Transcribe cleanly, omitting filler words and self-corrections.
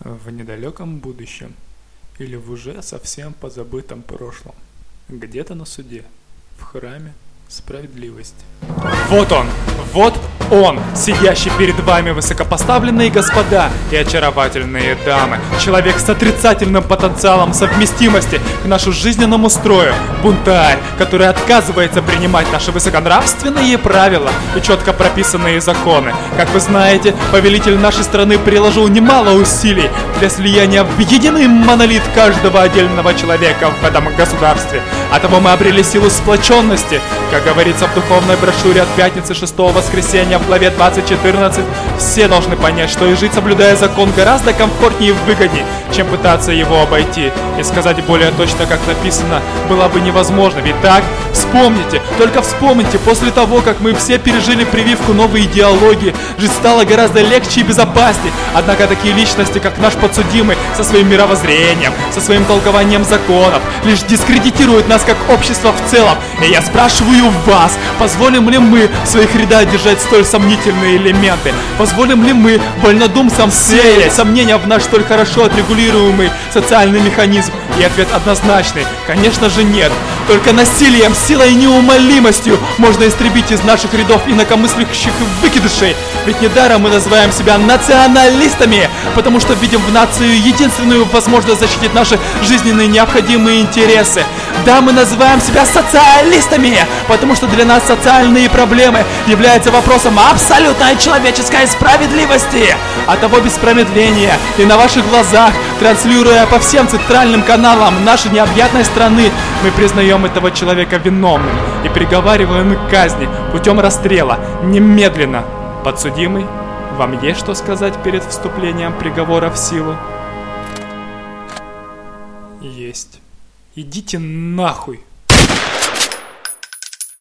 В недалеком будущем или в уже совсем позабытом прошлом, где-то на суде, в храме справедливости. Вот он, сидящий перед вами, высокопоставленные господа и очаровательные дамы. Человек с отрицательным потенциалом совместимости к нашему жизненному строю. Бунтарь, который отказывается принимать наши высоконравственные правила и четко прописанные законы. Как вы знаете, повелитель нашей страны приложил немало усилий для слияния в единый монолит каждого отдельного человека в этом государстве. Оттого мы обрели силу сплоченности. Как говорится в духовной брошюре от пятницы 6-го воскресенья в главе 20:14, все должны понять, что и жить, соблюдая закон, гораздо комфортнее и выгоднее, чем пытаться его обойти. И сказать более точно, как написано, было бы невозможно. Ведь так, вспомните, только вспомните, после того, как мы все пережили прививку новой идеологии, жизнь стала гораздо легче и безопаснее. Однако такие личности, как наш подсудимый, со своим мировоззрением, со своим толкованием законов, лишь дискредитируют нас как общество в целом. И я спрашиваю вас, позволим ли мы в своих рядах держать столь сомнительные элементы? Позволим ли мы вольнодумцам сеять сомнения в наш столь хорошо отрегулируемый социальный механизм? И ответ однозначный: конечно же нет. Только насилием, силой и неумолимостью можно истребить из наших рядов инакомыслящих выкидышей. Ведь недаром мы называем себя националистами, потому что видим в нации единственную возможность защитить наши жизненные необходимые интересы. Да, мы называем себя социалистами, потому что для нас социальные проблемы являются вопросом абсолютной человеческой справедливости. А того без промедления и на ваших глазах, транслируя по всем центральным каналам нашей необъятной страны, мы признаем этого человека виновным и приговариваем к казни путем расстрела немедленно. Подсудимый, вам есть что сказать перед вступлением приговора в силу? Есть. Идите нахуй!